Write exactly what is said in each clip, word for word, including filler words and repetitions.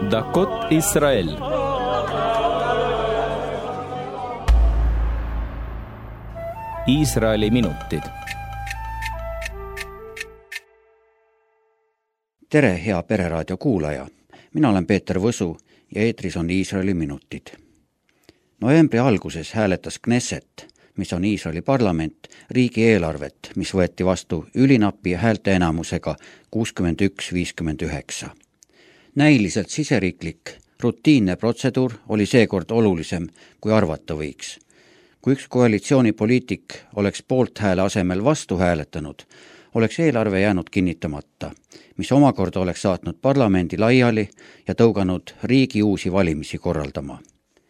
דקות ישראל. Iisraeli minutid. Tere, hea Pereraadio kuulaja. Mina olen Peeter Võsu ja eetris on Iisraeli minutid. Novembri alguses hääletas Knesset, mis on Iisraeli parlament, riigieelarvet, mis võeti vastu ülinapi häälte enamusega kuuskümmend üks viiskümmend üheksa. Näiliselt siseriiklik, rutiinne protseduur oli seekord olulisem, kui arvata võiks. Kui üks koalitsioonipoliitik oleks poolthääle asemel vastu hääletanud, oleks eelarve jäänud kinnitamata, mis omakorda oleks saatnud parlamendi laiali ja tõuganud riigi uusi valimisi korraldama.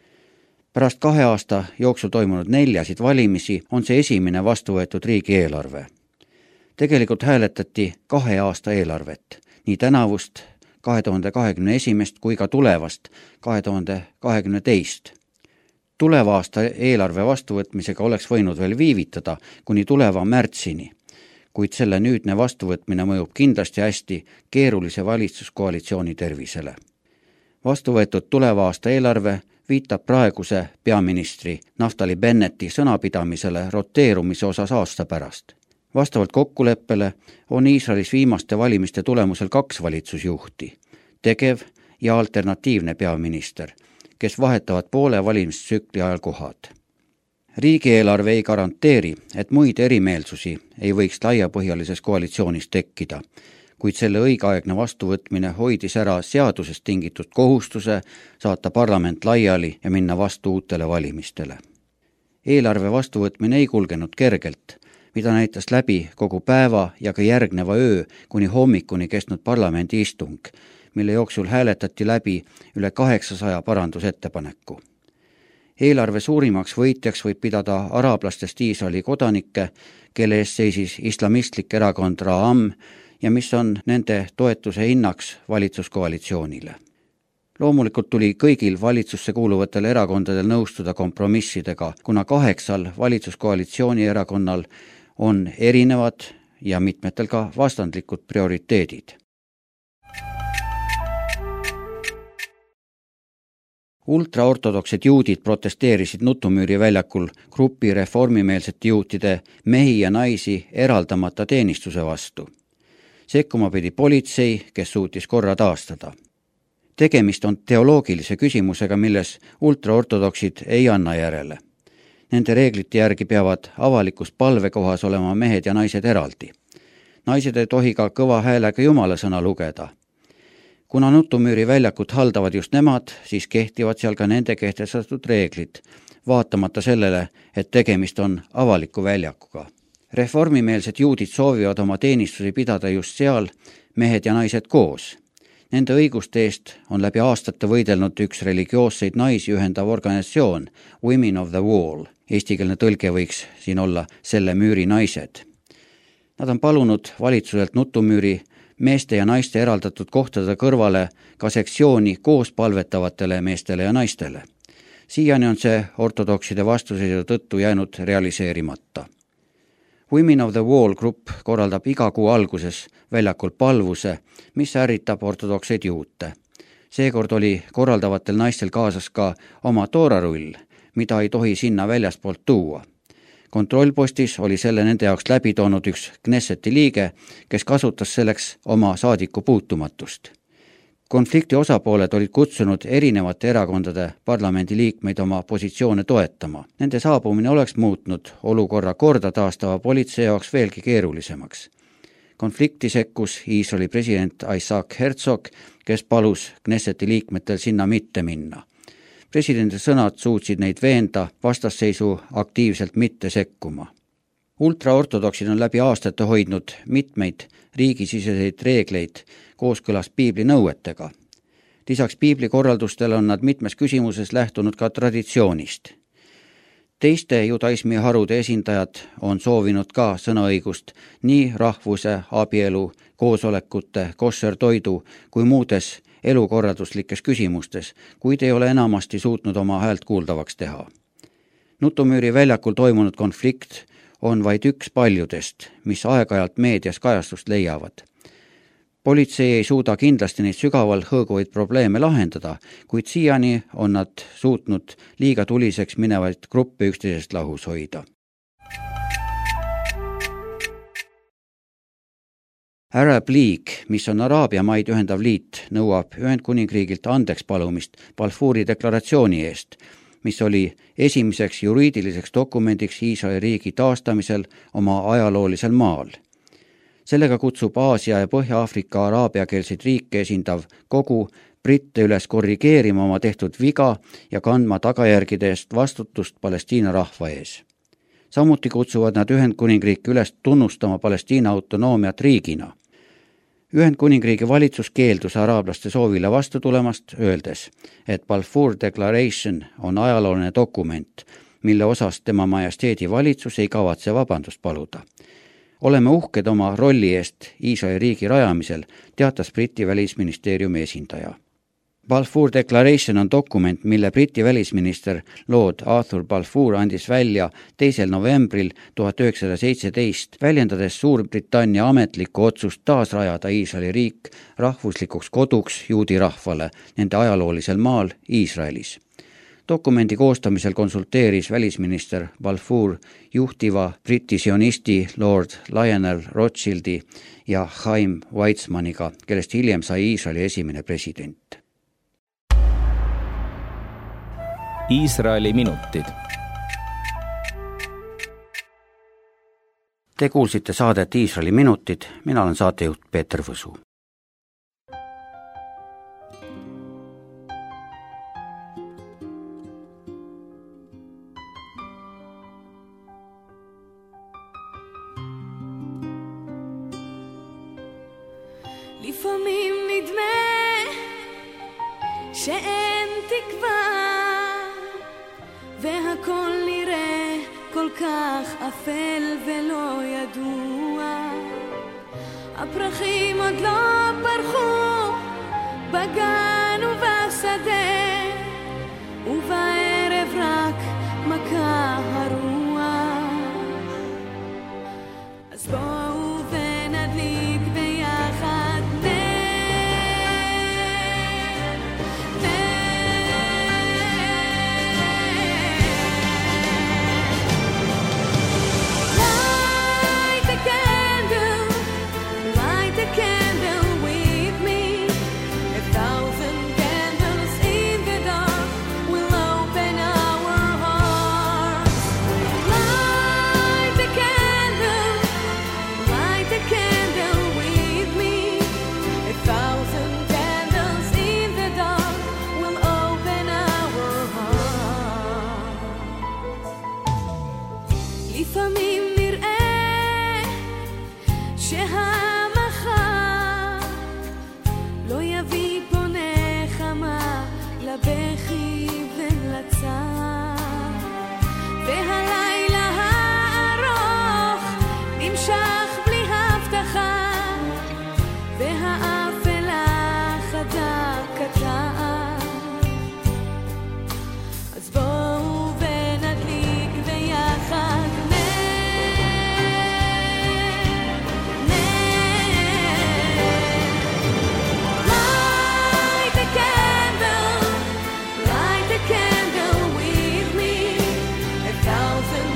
Pärast kahe aasta jooksul toimunud neljasid valimisi on see esimene vastu võetud riigieelarve. Tegelikult hääletati kahe aasta eelarvet, nii tänavust kahe tuhande kahekümne esimest kui ka tulevast kahe tuhande kahekümne teist. Tuleva aasta eelarve vastuvõtmisega oleks võinud veel viivitada kuni tuleva märtsini, kuid selle nüüdne vastuvõtmine mõjub kindlasti hästi keerulise valitsuskoalitsiooni tervisele. Vastuvõetud tuleva aasta eelarve viitab praeguse peaministri Naftali Bennetti sõnapidamisele roteerumise osas aasta pärast. Vastavalt kokkuleppele on Iisraelis viimaste valimiste tulemusel kaks valitsusjuhti, tegev ja alternatiivne peaminister, kes vahetavad poole valimistsükli ajal kohad. Riigieelarve ei garanteeri, et muid erimeelsusi ei võiks laiapõhjalises koalitsioonis tekkida, kuid selle õigeaegne vastuvõtmine hoidis ära seadusest tingitud kohustuse saata parlament laiali ja minna vastu uutele valimistele. Eelarve vastuvõtmine ei kulgenud kergelt, mida näitas läbi kogu päeva ja ka järgneva öö kuni hommikuni kestnud parlamendi istung, mille jooksul hääletati läbi üle kaheksasaja parandusettepaneku. Eelarve suurimaks võitjaks võib pidada araablastest Iisraeli kodanikke, kelle ees seisis islamistlik erakond Ra'am ja mis on nende toetuse hinnaks valitsuskoalitsioonile. Loomulikult tuli kõigil valitsusse kuuluvatel erakondadel nõustuda kompromissidega, kuna kaheksal valitsuskoalitsiooni erakonnal on erinevad ja mitmetel ka vastandlikud prioriteedid. Ultraortodoksed juudid protesteerisid Nutumüüri väljakul grupi reformimeelsete juutide mehi ja naisi eraldamata teenistuse vastu. Sekkuma pidi politsei, kes suutis korra taastada. Tegemist on teoloogilise küsimusega, milles ultraortodoksid ei anna järele. Nende reeglite järgi peavad avalikus palvekohas olema mehed ja naised eraldi. Naised ei tohi ka kõva häälega jumala sõna lugeda. Kuna Nutumüüri väljakut haldavad just nemad, siis kehtivad seal ka nende kehtestatud reeglid, vaatamata sellele, et tegemist on avaliku väljakuga. Reformimeelsed juudid soovivad oma teenistusi pidada just seal, mehed ja naised koos. Nende õiguste eest on läbi aastate võidelnud üks religioosseid naisi ühendav organisatsioon Women of the Wall. Eestikeelne tõlge võiks siin olla selle müüri naised. Nad on palunud valitsuselt Nutumüüri meeste ja naiste eraldatud kohtade kõrvale ka sektsiooni koos palvetavatele meestele ja naistele. Siiani on see ortodokside vastuseisu tõttu jäänud realiseerimata. Women of the Wall grupp korraldab iga kuu alguses väljakul palvuse, mis ärritab ortodokseid juute. Seekord oli korraldavatel naistel kaasas ka oma toorarull, mida ei tohi sinna väljaspoolt tuua. Kontrollpostis oli selle nende jaoks läbi toonud üks Knesseti liige, kes kasutas selleks oma saadiku puutumatust. Konflikti osapooled olid kutsunud erinevate erakondade parlamendi liikmeid oma positsioone toetama. Nende saabumine oleks muutnud olukorra korda taastava politsei jaoks veelgi keerulisemaks. Konflikti sekkus Iisraeli president Isaac Herzog, kes palus Knesseti liikmetel sinna mitte minna. Presidendi sõnad suutsid neid veenda vastasseisu aktiivselt mitte sekkuma. Ultraortodoksid on läbi aastate hoidnud mitmeid riigisiseseid reegleid kooskõlas piibli nõuetega. Lisaks piibli korraldustele on nad mitmes küsimuses lähtunud ka traditsioonist. Teiste judaismi harude esindajad on soovinud ka sõnaõigust nii rahvuse, abielu, koosolekute, koššertoidu kui muudes elukorralduslikes küsimustes, kuid ei ole enamasti suutnud oma häält kuuldavaks teha. Nutumüüri väljakul toimunud konflikt on vaid üks paljudest, mis aeg-ajalt meedias kajastust leiavad. Politsei ei suuda kindlasti neid sügaval hõõguvaid probleeme lahendada, kuid siiani on nad suutnud liiga tuliseks minevaid gruppe üksteisest lahus hoida. Arab League, mis on Araabia maid ühendav liit, nõuab Ühendkuningriigilt andeks palumist Balfouri deklaratsiooni eest, mis oli esimeseks juriidiliseks dokumendiks Iisraeli riigi taastamisel oma ajaloolisel maal. Sellega kutsub Aasia ja Põhja-Aafrika araabiakeelseid riike esindav kogu britte üles korrigeerima oma tehtud viga ja kandma tagajärgide eest vastutust Palestiina rahva ees. Samuti kutsuvad nad Ühendkuningriiki üles tunnustama Palestiina autonoomiat riigina. Ühendkuningriigi valitsus keeldus araablaste soovile vastu tulemast, öeldes, et Balfour Declaration on ajalooline dokument, mille osas tema majesteedi valitsus ei kavatse vabandust paluda. Oleme uhked oma rolli eest Iisraeli riigi rajamisel, teatas Briti välisministeeriumi esindaja. Balfour Declaration on dokument, mille Briti välisminister Lord Arthur Balfour andis välja teisel novembril tuhat üheksasada seitseteist, väljendades Suurbritannia ametlikku otsust taasrajada Iisraeli riik rahvuslikuks koduks juudi rahvale nende ajaloolisel maal Iisraelis. Dokumendi koostamisel konsulteeris välisminister Balfour juhtiva Briti sionisti Lord Lionel Rothschildi ja Chaim Weizmanniga, kellest hiljem sai Iisraeli esimene president. Iisraeli minutid. Te kuulsite saadet Iisraeli minutid, mina olen saatejuht Peeter Võsu. לפעמים נדמה שאין תקווה והכל נראה כל כך אפל ולא ידוע, הפרחים עוד לא פרחו בגן ובשדה, ובערב רק מכה הרוח. אז בואו ונדליק ביחד לפעמים נראה שהמחר לא יביא פה נחמה לבכי ולצער, והלילה הארוך נמשך בלי הבטחה, והאפלה חדה קטעה. אז בואו ונדליק ביחד thousand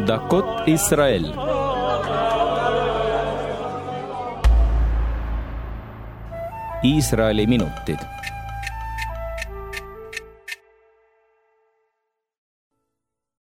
דקות ישראל. Iisraeli minutid.